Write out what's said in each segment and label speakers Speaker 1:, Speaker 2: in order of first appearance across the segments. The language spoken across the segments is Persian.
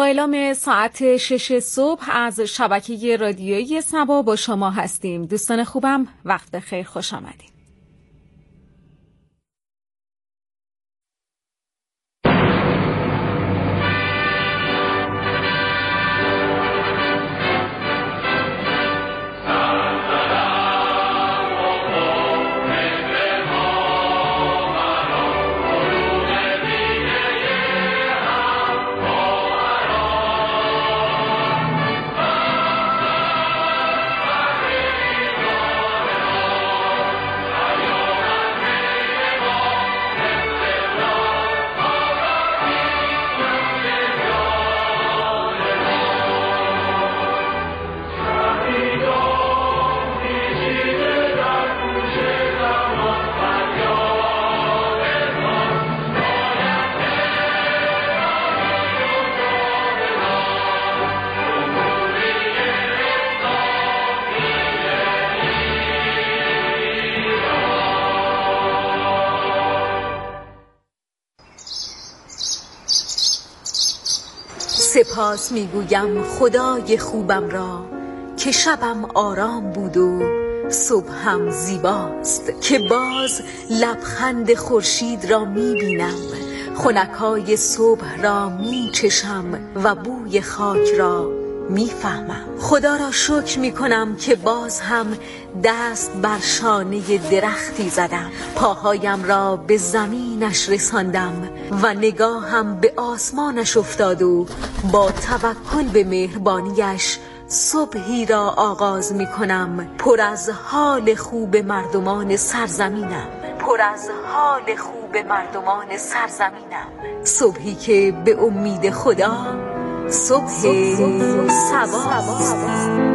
Speaker 1: اعلام ساعت 6 صبح از شبکه رادیویی سبا با شما هستیم. دوستان خوبم، وقت بخیر، خوش آمدید.
Speaker 2: سپاس میگویم خدای خوبم را که شبم آرام بود و صبحم زیباست، که باز لبخند خورشید را میبینم، خنکای صبح را میچشم و بوی خاک را میفهمم. خدا را شکر میکنم که باز هم دست بر شانه درختی زدم، پاهایم را به زمینش رساندم و نگاهم به آسمانش افتاد و با توکل به مهربانیش صبحی را آغاز میکنم پر از حال خوب مردمان سرزمینم، پر از حال خوب مردمان سرزمینم. صبحی که به امید خدا صبح سباست.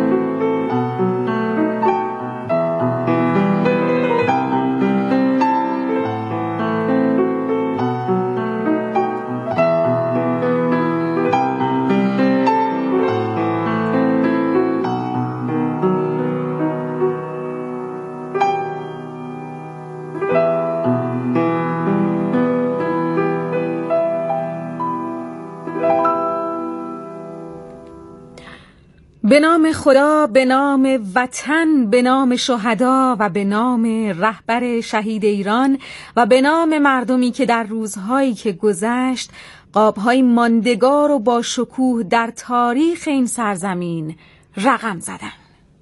Speaker 1: به نام خدا، به نام وطن، به نام شهدا و به نام رهبر شهید ایران و به نام مردمی که در روزهایی که گذشت قاب‌های ماندگار و با شکوه در تاریخ این سرزمین رقم زدند.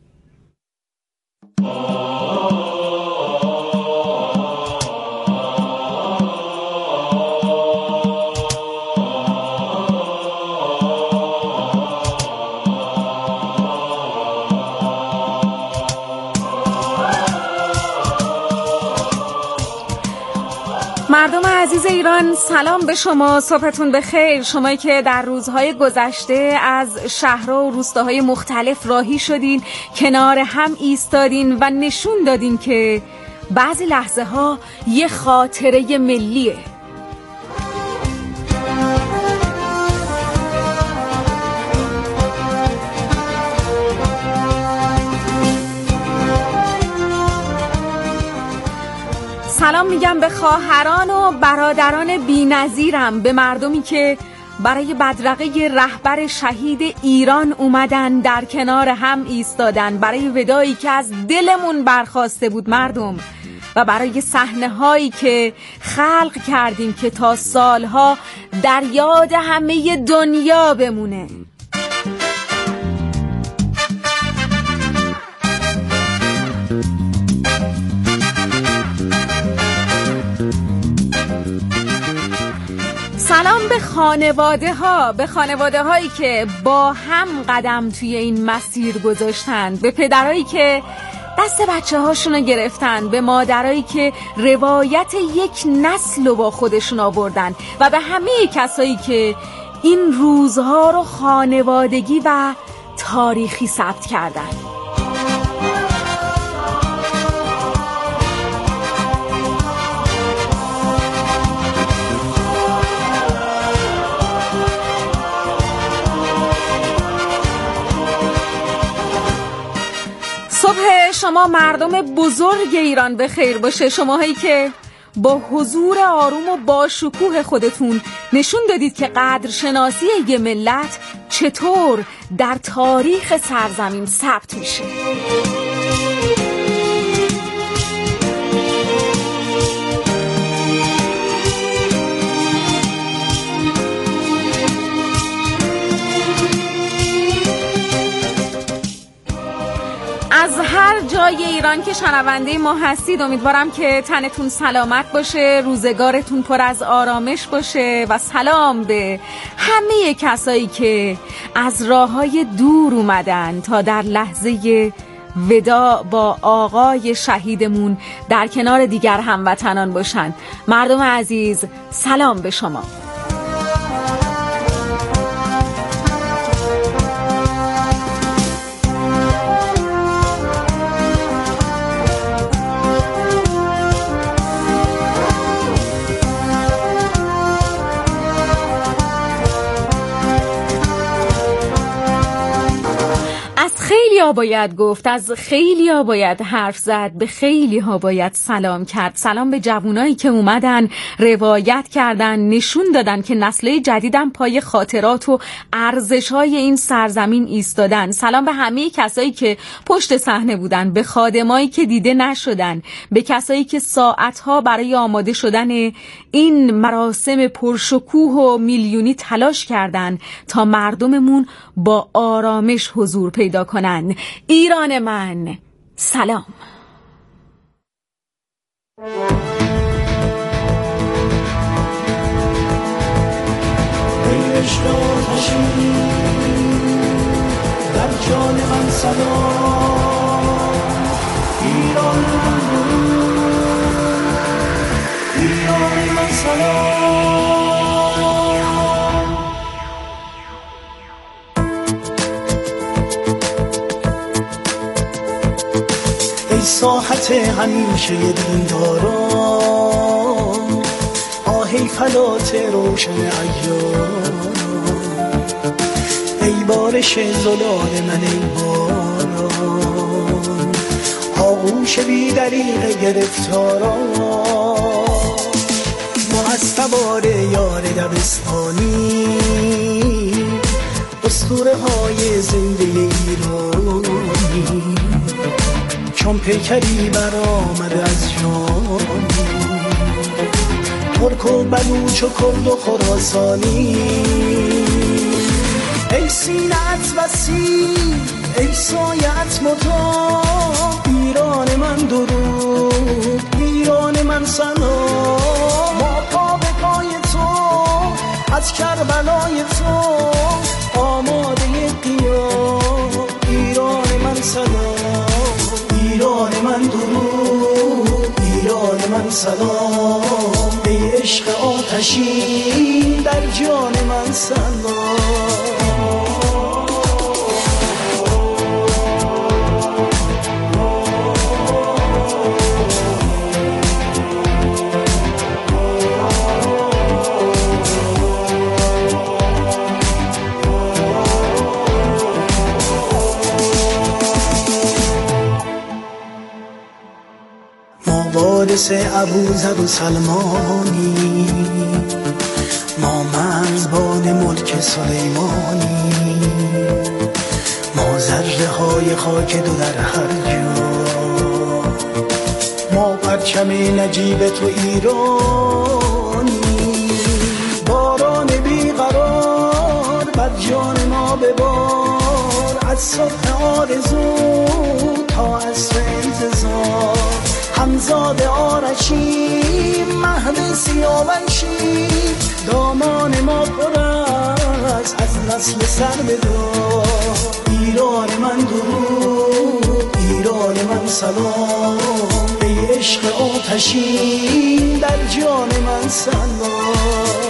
Speaker 1: مردم عزیز ایران، سلام به شما، صبحتون بخیر. شمایی که در روزهای گذشته از شهرها و روستاهای مختلف راهی شدین، کنار هم ایستادین و نشون دادین که بعضی لحظه ها یه خاطره ملیه. سلام میگم به خواهران و برادران بی‌نظیرم، به مردمی که برای بدرقه رهبر شهید ایران اومدن، در کنار هم ایستادن، برای ودایی که از دلمون برخواسته بود مردم، و برای صحنه‌هایی که خلق کردیم که تا سالها در یاد همه دنیا بمونه. سلام به خانواده هایی که با هم قدم توی این مسیر گذاشتن، به پدرایی که دست بچه هاشونو گرفتن، به مادرایی که روایت یک نسل رو با خودشون آوردن و به همه کسایی که این روزها رو خانوادگی و تاریخی ثبت کردن. صبح شما مردم بزرگ ایران به خیر باشه، شماهایی که با حضور آروم و با شکوه خودتون نشون دادید که قدرشناسی یه ملت چطور در تاریخ سرزمین ثبت میشه. از هر جای ایران که شنونده ما هستید امیدوارم که تنتون سلامت باشه، روزگارتون پر از آرامش باشه و سلام به همه کسایی که از راههای دور اومدن تا در لحظه وداع با آقای شهیدمون در کنار دیگر هموطنان باشن. مردم عزیز سلام به شما. خیلی ها باید گفت، از خیلی ها باید حرف زد، به خیلی ها باید سلام کرد. سلام به جوانایی که اومدن روایت کردن، نشون دادن که نسل جدیدم پای خاطرات و ارزش‌های این سرزمین ایستادن. سلام به همه کسایی که پشت صحنه بودن، به خادمایی که دیده نشدن، به کسایی که ساعتها برای آماده شدن این مراسم پرشکوه و میلیونی تلاش کردن تا مردممون با آرامش حضور پیدا کنن. ایران من سلام.
Speaker 3: ای عشق آتشی در جان من سلام. ایران من ایران من سلام. ای ساحت همیشه دینداران، آهی فلات روشن ایام، ای بارش زلال من ای باران، آغوش بی دریغ گرفتاران. ما از سوار یار دبستانی، اسطوره های زنده ایرانی، چون پیکری برآمده از جان، ترک و بلوچ و کرد و خراسانی. ای سینه‌ات وسیع، ای سایه‌ات مطاع، ایران من درود، ایران من سلام. ما پا به پای تو از کربلای تو، آماده قیام، ایران من سلام. ایران من درود، ایران من سلام. ای عشق آتشین در جان من سلام. وارث ابوذر و سلمانی، ما مرزبان ملک سلیمانی، ما ذره های خاک دو در هر جا، ما پرچم نجیب تو ایرانی. باران بیقرار بر جان ما ببار، از صبح آرزو تا عصر انتظار. همزاد آرشی مهد سیاوشی، دامان ما پر است از نسل سر به دار. ایران من درود، ایران من سلام. ای عشق آتشین در جان من سلام.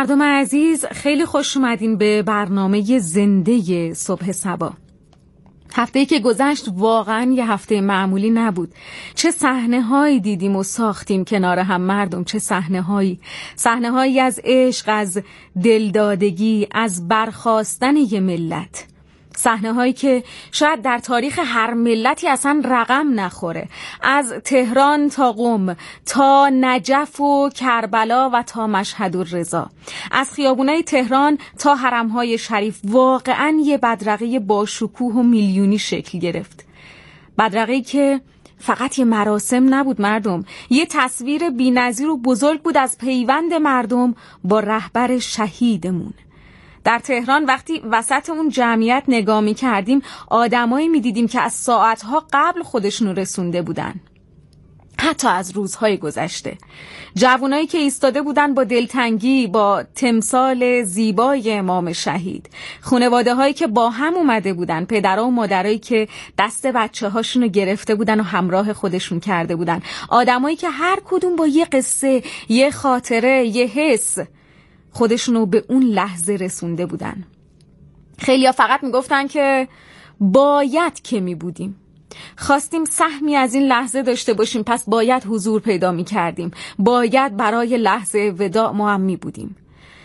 Speaker 1: مردم عزیز، خیلی خوش اومدین به برنامه زنده صبح صبا. هفته‌ای که گذشت واقعا یه هفته معمولی نبود. چه صحنه‌هایی دیدیم و ساختیم کنار هم مردم، چه صحنه‌هایی از عشق، از دلدادگی، از برخاستن یه ملت. صحنه‌هایی که شاید در تاریخ هر ملتی اصلا رقم نخوره. از تهران تا قم، تا نجف و کربلا و تا مشهد الرضا، از خیابونای تهران تا حرم‌های شریف، واقعاً یه بدرقه با شکوه و میلیونی شکل گرفت. بدرقه‌ای که فقط یه مراسم نبود مردم، یه تصویر بی‌نظیر و بزرگ بود از پیوند مردم با رهبر شهیدمون. در تهران وقتی وسط اون جمعیت نگاه می کردیم، آدمایی می دیدیم که از ساعتها قبل خودشونو رسونده بودن، حتی از روزهای گذشته. جوانایی که ایستاده بودن با دلتنگی با تمثال زیبای امام شهید، خانواده هایی که با هم اومده بودن، پدرها و مادرایی که دست بچه هاشونو گرفته بودن و همراه خودشون کرده بودن، آدمایی که هر کدوم با یه قصه، یه خاطره، یه حس خودشونو به اون لحظه رسونده بودن. خیلیا فقط میگفتن که باید که میبودیم، خواستیم سهمی از این لحظه داشته باشیم، پس باید حضور پیدا میکردیم، باید برای لحظه وداع ما هم میبودیم.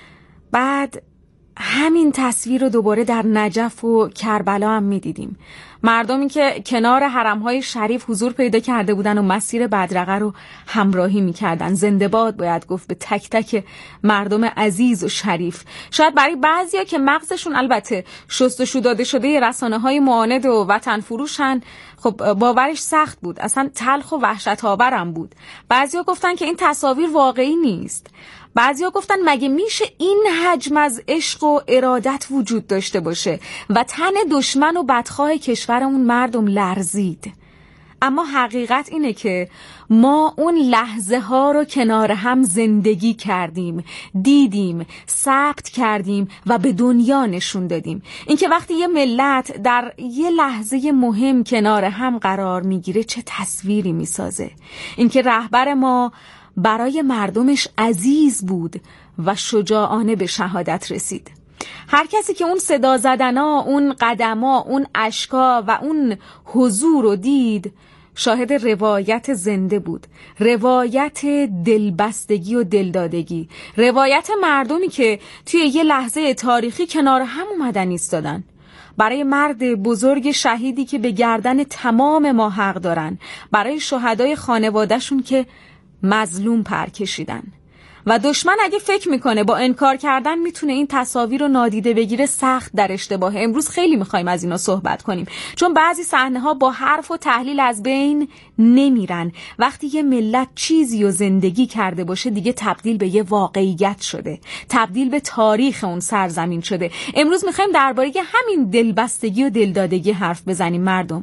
Speaker 1: بعد همین تصویر رو دوباره در نجف و کربلا هم میدیدیم. مردمی که کنار حرم‌های شریف حضور پیدا کرده بودن و مسیر بدرقه رو همراهی می‌کردن. زنده باد باید گفت به تک تک مردم عزیز و شریف. شاید برای بعضیا که مغزشون البته شستشو داده شده رسانه‌های معاند و وطن فروشن، خب باورش سخت بود، اصلا تلخ و وحشت‌آورم بود. بعضیا گفتن که این تصاویر واقعی نیست. بعضیا گفتن مگه میشه این حجم از عشق و ارادت وجود داشته باشه و تن دشمن و بدخواه کشورمون مردم لرزید. اما حقیقت اینه که ما اون لحظه ها رو کنار هم زندگی کردیم، دیدیم، ثبت کردیم و به دنیا نشون دادیم. اینکه وقتی یه ملت در یه لحظه مهم کنار هم قرار میگیره چه تصویری میسازه. اینکه رهبر ما برای مردمش عزیز بود و شجاعانه به شهادت رسید. هر کسی که اون صدا زدنا، اون قدما، اون اشکا و اون حضور رو دید، شاهد روایت زنده بود، روایت دلبستگی و دلدادگی، روایت مردمی که توی یه لحظه تاریخی کنار هم اومدن ایستادن برای مرد بزرگ شهیدی که به گردن تمام ما حق دارن، برای شهدای خانوادهشون که مظلوم پر کشیدن. و دشمن اگه فکر میکنه با انکار کردن میتونه این تصاویر رو نادیده بگیره، سخت در اشتباهه. امروز خیلی میخوایم از اینا صحبت کنیم، چون بعضی صحنه ها با حرف و تحلیل از بین نمیرن. وقتی یه ملت چیزی رو زندگی کرده باشه دیگه تبدیل به یه واقعیت شده، تبدیل به تاریخ اون سرزمین شده. امروز میخوایم درباره همین دلبستگی و دلدادگی حرف بزنیم مردم.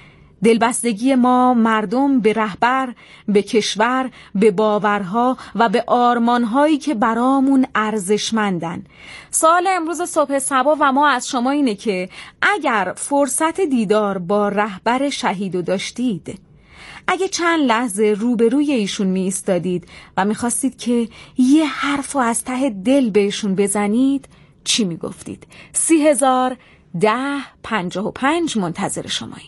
Speaker 1: دلبستگی ما مردم به رهبر، به کشور، به باورها و به آرمانهایی که برامون ارزشمندن. سوال امروز صبح صبا و ما از شما اینه که اگر فرصت دیدار با رهبر شهیدو داشتید، اگه چند لحظه روبروی ایشون می ایستادید و می خواستید که یه حرفو از ته دل بهشون بزنید، چی می گفتید؟ 301055 منتظر شماییم.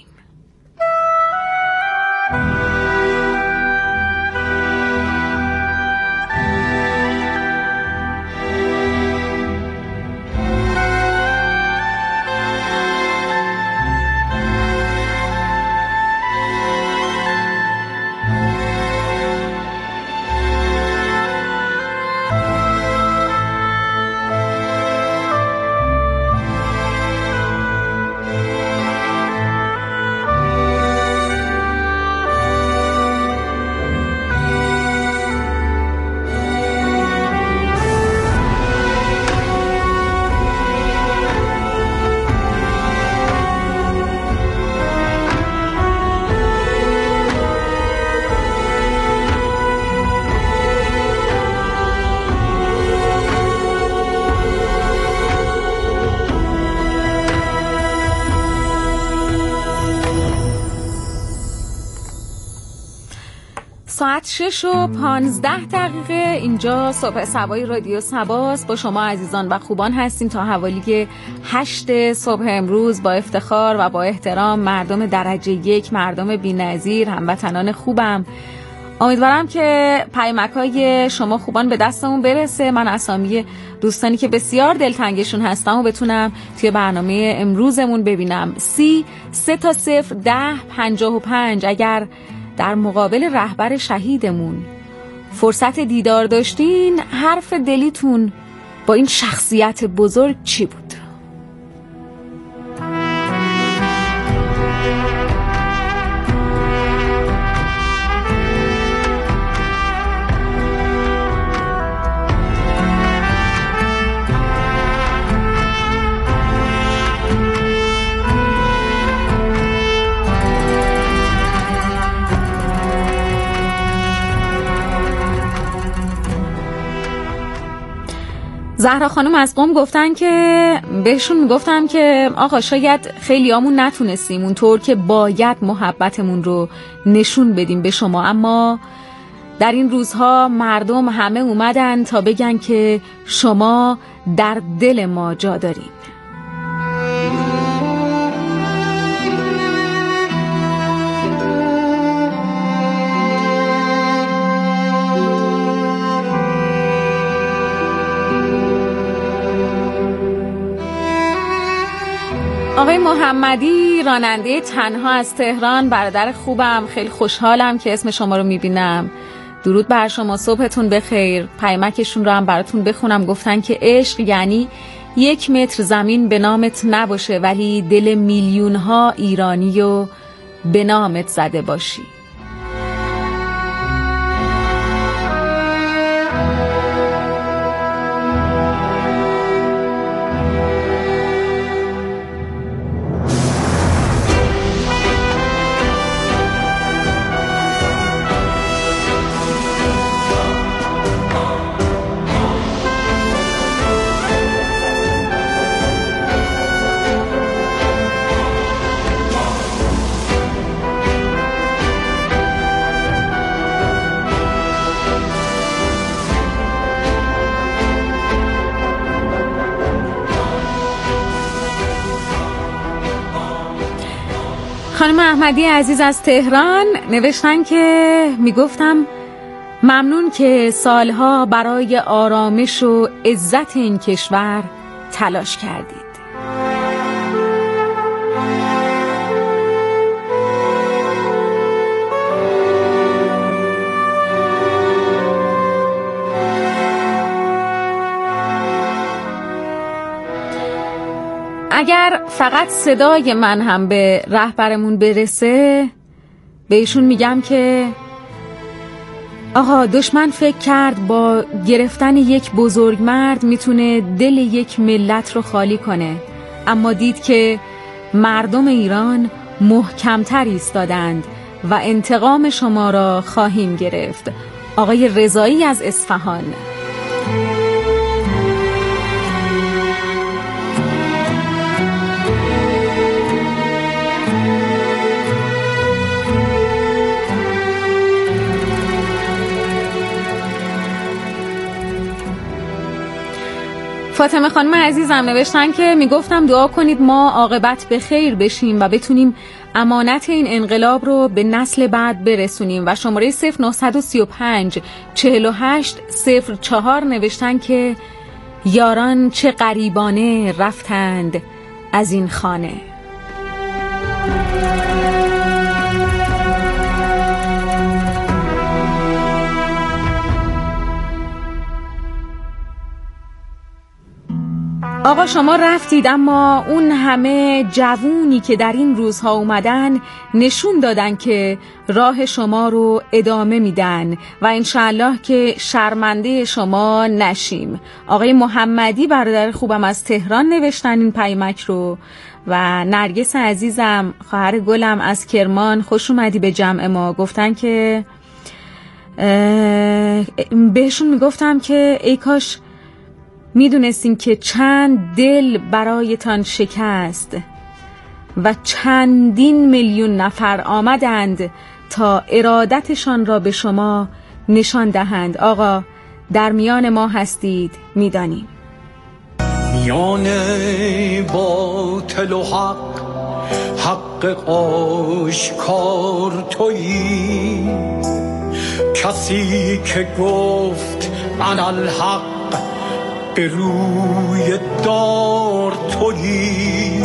Speaker 1: ساعت 6:15 اینجا صبح سبای رادیو سباست. با شما عزیزان و خوبان هستیم تا حوالی 8 صبح امروز. با افتخار و با احترام مردم درجه 1، مردم بی‌نظیر، هموطنان خوبم، امیدوارم که پیامک‌های شما خوبان به دستمون برسه. من اسامی دوستانی که بسیار دلتنگشون هستم و بتونم توی برنامه امروزمون ببینم. 33-10-55 اگر در مقابل رهبر شهیدمون فرصت دیدار داشتین، حرف دلیتون با این شخصیت بزرگ چی بود؟ زهرا خانم از قم گفتن که بهشون میگفتم که آقا شاید خیلیامون نتونستیم اونطور که باید محبتمون رو نشون بدیم به شما، اما در این روزها مردم همه اومدن تا بگن که شما در دل ما جا دارین. آقای محمدی راننده تنها از تهران، برادر خوبم، خیلی خوشحالم که اسم شما رو میبینم. درود بر شما، صبحتون بخیر. پیامکشون رو هم براتون بخونم. گفتن که عشق یعنی 1 متر زمین به نامت نباشه ولی دل میلیون ها ایرانی و به نامت زده باشی. خانم احمدی عزیز از تهران نوشتن که میگفتم ممنون که سالها برای آرامش و عزت این کشور تلاش کردید. اگر فقط صدای من هم به رهبرمون برسه، به ایشون میگم که آقا دشمن فکر کرد با گرفتن یک بزرگمرد میتونه دل یک ملت رو خالی کنه، اما دید که مردم ایران محکمتر ایستادند و انتقام شما را خواهیم گرفت. آقای رضایی از اصفهان. فاطمه خانم عزیزم نوشتن که میگفتم دعا کنید ما عاقبت به خیر بشیم و بتونیم امانت این انقلاب رو به نسل بعد برسونیم. و شماره 0935 48 04 نوشتن که یاران چه غریبانه رفتند از این خانه. آقا شما رفتید، اما اون همه جوونی که در این روزها اومدن نشون دادن که راه شما رو ادامه میدن و انشالله که شرمنده شما نشیم. آقای محمدی برادر خوبم از تهران نوشتن این پیامک رو و نرگس عزیزم خواهر گلم از کرمان خوش اومدی به جمع ما. گفتن که بهشون میگفتم که ای کاش میدونستیم که چند دل برایتان شکست و چندین میلیون نفر آمدند تا ارادتشان را به شما نشان دهند. آقا در میان ما هستید، میدانیم.
Speaker 3: میان باطل و حق آشکار تویی، کسی که گفت انالحق به روی دار تویی.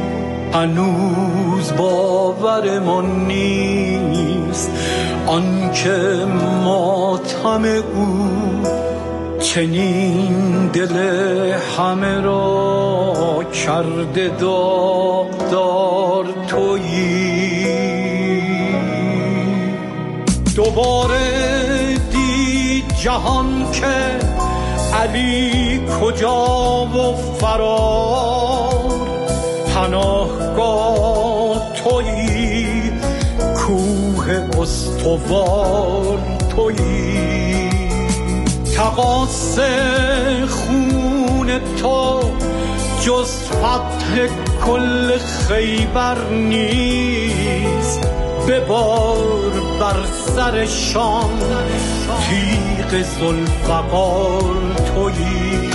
Speaker 3: هنوز باورمان نیست آنکه ماتم او چنین دل همه را کرده داغدار تویی. دوباره دید جهان که علی کجا و فرار، پناهگاه تویی، کوه استوار تویی. تقاص خون تو جز فتح کل خیبر نیست، ببار بر سر شام تیغ ذوالفقار تویی.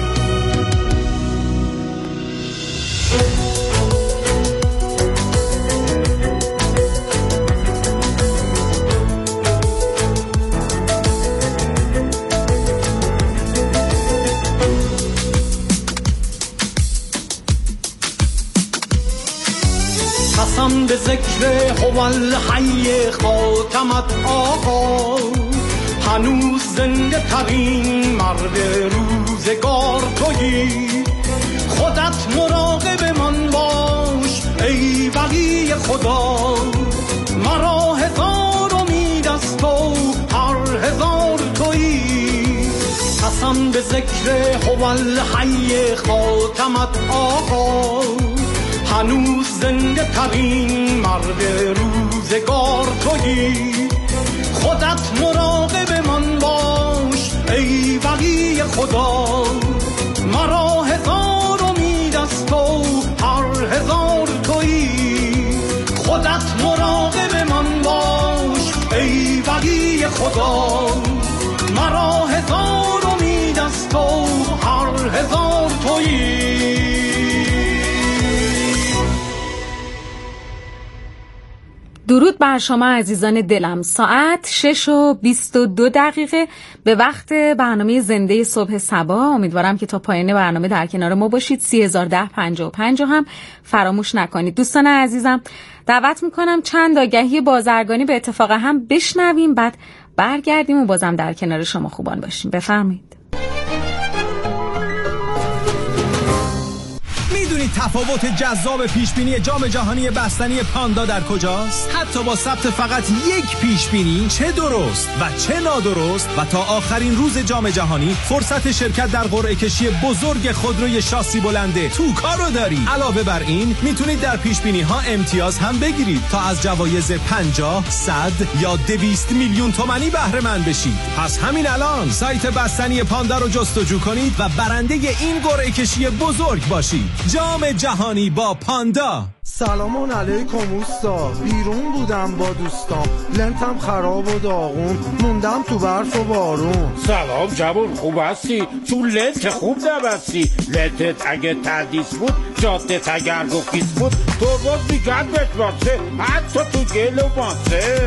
Speaker 3: قسم به ذکر هوالحی خاتمت آقا، هنوز زنده ترین مرد روزگار تویی. خودت مراقب من باش ای ولی خدا، مرا هزار امید از تو، هر هزار تویی. قسم به ذکر هوالحی خاتمت آقا، هنوز زنده ترین مرد روزگار تویی. خودت مراقب من باش ای ولی خدا، مرا هزار امید از تو، هر هزار تویی. خودت مراقب من باش ای ولی خدا، مرا هزار امید از تو، هر هزار تویی.
Speaker 1: درود بر شما عزیزان دلم. ساعت 6:22 به وقت برنامه زنده صبح صبا. امیدوارم که تا پایان برنامه در کنار ما باشید. 301055 هم فراموش نکنید. دوستان عزیزم دعوت میکنم چند آگهی بازرگانی به اتفاق هم بشنویم، بعد برگردیم و بازم در کنار شما خوبان باشیم. بفرمایید.
Speaker 4: تفاوت جذاب پیشبینی جام جهانی بستنی پاندا در کجاست؟ حتی با ثبت فقط یک پیشبینی، چه درست و چه نادرست، و تا آخرین روز جام جهانی فرصت شرکت در قرعه کشی بزرگ خودروی شاسی بلنده توکا رو داری. علاوه بر این میتونید در پیشبینی ها امتیاز هم بگیرید تا از جوایز 50, 100 یا 200 میلیون تومانی بهره مند بشید. پس همین الان سایت بستنی پاندا رو جستجو کنید و برنده این قرعه کشی بزرگ باشید. جام جهانی با پاندا.
Speaker 5: سلام علیکم اوستا، بیرون بودم با دوستام، لنتم خراب و داغون، موندم تو برف و بارون.
Speaker 6: سلام جوون، خوب هستی؟ تو لنت خوب نبستی. لنتت اگه تردیس بود، جادت اگر گفیس بود، تو باز میگن بتواسه، حتی تو گل و ماسه.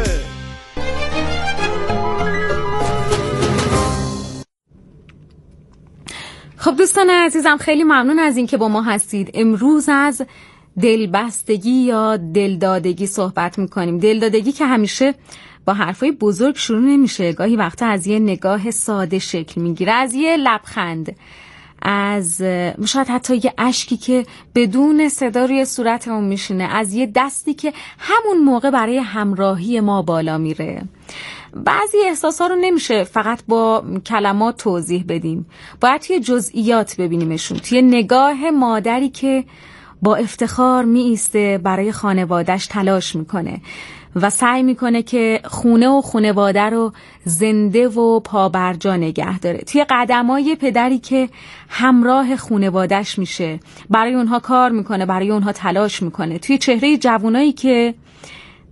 Speaker 1: خب دوستان عزیزم خیلی ممنون از این که با ما هستید. امروز از دلبستگی یا دلدادگی صحبت میکنیم. دلدادگی که همیشه با حرفای بزرگ شروع نمیشه، گاهی وقتا از یه نگاه ساده شکل میگیره، از یه لبخند، از شاید حتی یه اشکی که بدون صدا روی صورتمون میشینه، از یه دستی که همون موقع برای همراهی ما بالا میره. بعضی احساسا رو نمیشه فقط با کلمات توضیح بدیم، باید توی جزئیات ببینیمشون. توی نگاه مادری که با افتخار می ایسته برای خانواده‌اش تلاش میکنه و سعی میکنه که خونه و خانواده رو زنده و پابرجا نگه داره. توی قدمای پدری که همراه خانواده‌اش میشه، برای اونها کار میکنه، برای اونها تلاش میکنه. توی چهره جوانایی که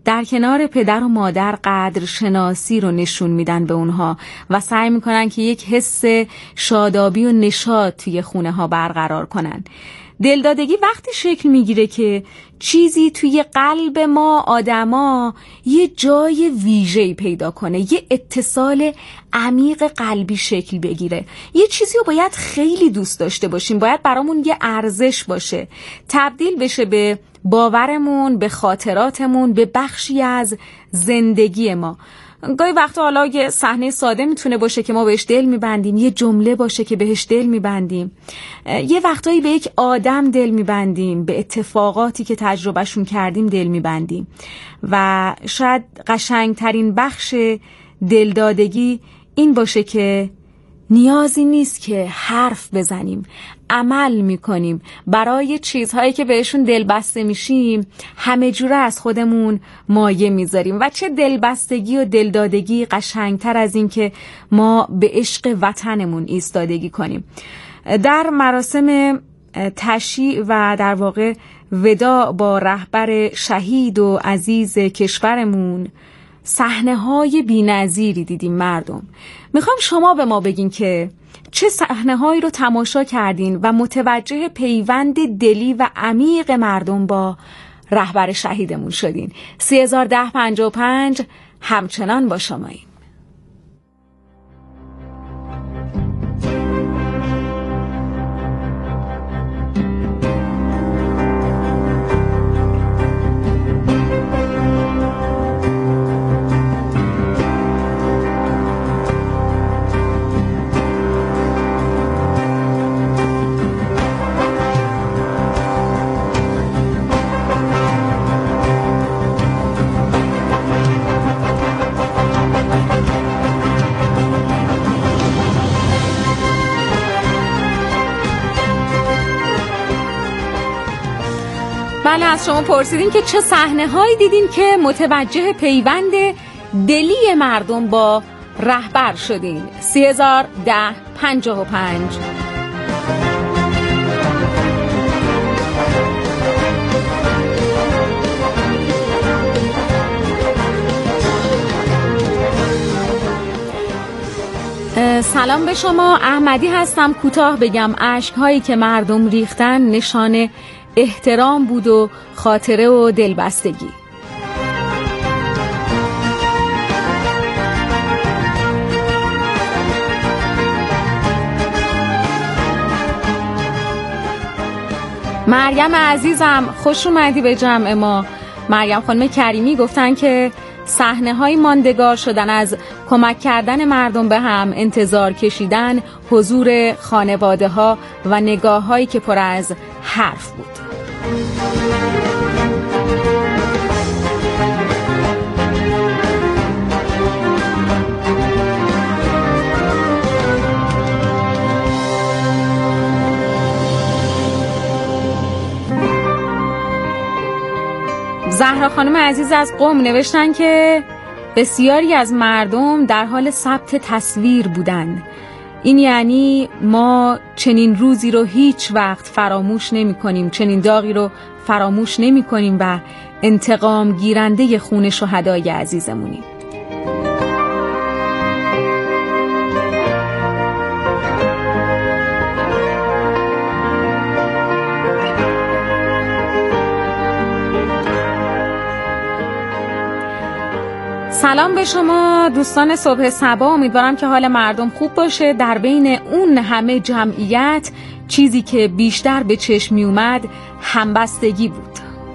Speaker 1: در کنار پدر و مادر قدر شناسی رو نشون میدن به اونها و سعی میکنن که یک حس شادابی و نشاط توی خونه ها برقرار کنن. دلدادگی وقتی شکل میگیره که چیزی توی قلب ما آدما یه جای ویژه‌ای پیدا کنه، یه اتصال عمیق قلبی شکل بگیره. یه چیزی رو باید خیلی دوست داشته باشیم، باید برامون یه ارزش باشه، تبدیل بشه به باورمون، به خاطراتمون، به بخشی از زندگی ما. گاهی وقتا حالا یه صحنه ساده میتونه باشه که ما بهش دل میبندیم، یه جمله باشه که بهش دل میبندیم، یه وقتایی به یک آدم دل میبندیم، به اتفاقاتی که تجربهشون کردیم دل میبندیم. و شاید قشنگترین بخش دلدادگی این باشه که نیازی نیست که حرف بزنیم، عمل میکنیم. برای چیزهایی که بهشون دلبسته میشیم همه جوره از خودمون مایه میذاریم. و چه دلبستگی و دلدادگی قشنگتر از این که ما به عشق وطنمون ایستادگی کنیم. در مراسم تشییع و در واقع وداع با رهبر شهید و عزیز کشورمون صحنه‌های بی‌نظیری دیدیم مردم. میخوام شما به ما بگین که چه صحنه‌هایی رو تماشا کردین و متوجه پیوند دلی و عمیق مردم با رهبر شهیدمون شدین. 301055 همچنان با شماییم. بله، از شما پرسیدیم که چه صحنه‌هایی دیدین که متوجه پیوند دلی مردم با رهبر شدین. 301055 سلام به شما، احمدی هستم. کوتاه بگم اشک‌هایی که مردم ریختن نشانه احترام بود و خاطره و دلبستگی. مریم عزیزم خوش اومدی به جمع ما. مریم خانم کریمی گفتن که صحنه‌های ماندگار شدن از کمک کردن مردم به هم، انتظار کشیدن، حضور خانواده‌ها و نگاه‌هایی که پر از حرف بود. زهرا خانم عزیز از قم نوشتن که بسیاری از مردم در حال ثبت تصویر بودند. این یعنی ما چنین روزی رو هیچ وقت فراموش نمی کنیم، چنین داغی رو فراموش نمی کنیم و انتقام گیرنده خون شهدای عزیزمونیم. سلام به شما دوستان صبح صبا، امیدوارم که حال مردم خوب باشه. در بین اون همه جمعیت چیزی که بیشتر به چشم می اومد همبستگی بود.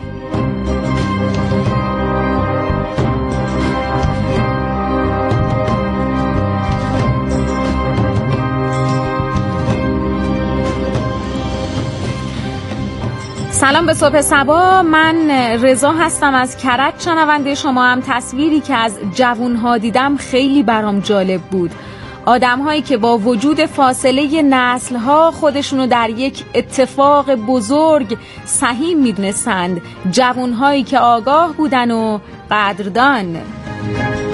Speaker 1: سلام به صبح صبا، من رضا هستم از کرج، شنونده شما هم. تصویری که از جوانها دیدم خیلی برام جالب بود. آدم‌هایی که با وجود فاصله نسل‌ها خودشونو در یک اتفاق بزرگ سهیم می‌دونستند. جوان‌هایی که آگاه بودن و قدردان.